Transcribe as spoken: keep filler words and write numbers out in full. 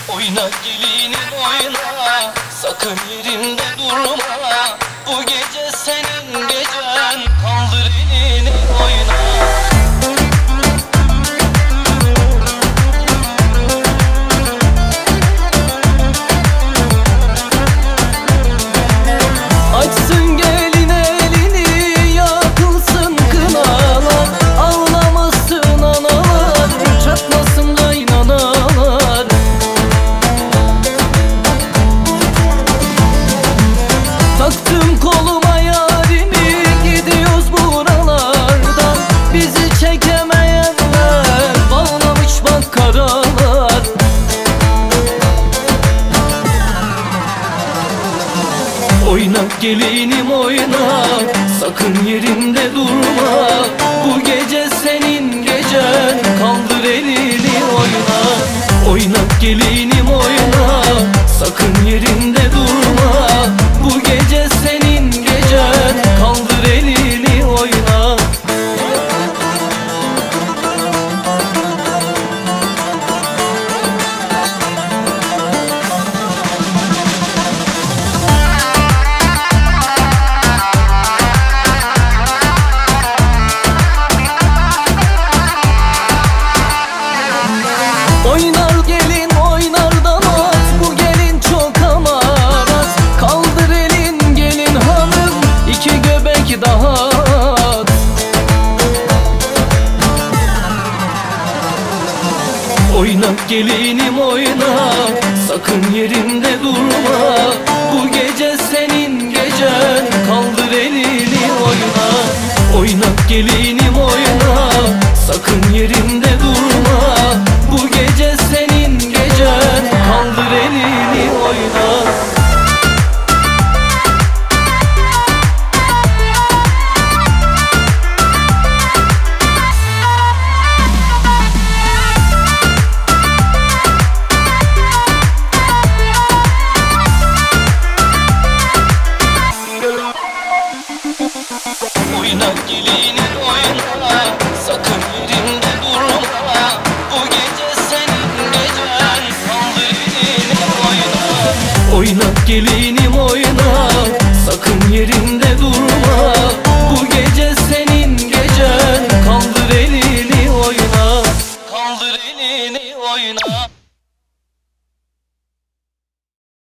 Oyna gelinim oyna, sakın yerinde durma. Bu gece senin gecen, kaldır elini oyna. Açsın gelin elini, yakılsın kınalar. Ağlamasın analar, çatlasın kaynanalar. Taktım koluma yarimi, gidiyoruz buralardan. Bizi çekemeyenler bağlamış bak karalar. Oyna gelinim oyna, sakın yerinde durma. Bu gece senin gecen, kaldır elini oyna. Oyna gelinim oyna, sakın yerinde durma. Bu gece senin gecen, kaldır elini oyna. Oynar gelin oynar damat, bu gelin çok amarat. Kaldır elin gelin hanım, iki göbek daha at. Oyna gelinim oyna, sakın yerinde durma. Bu gece senin gecen, kaldır elini oyna. Oyna gelinim oyna, sakın yerinde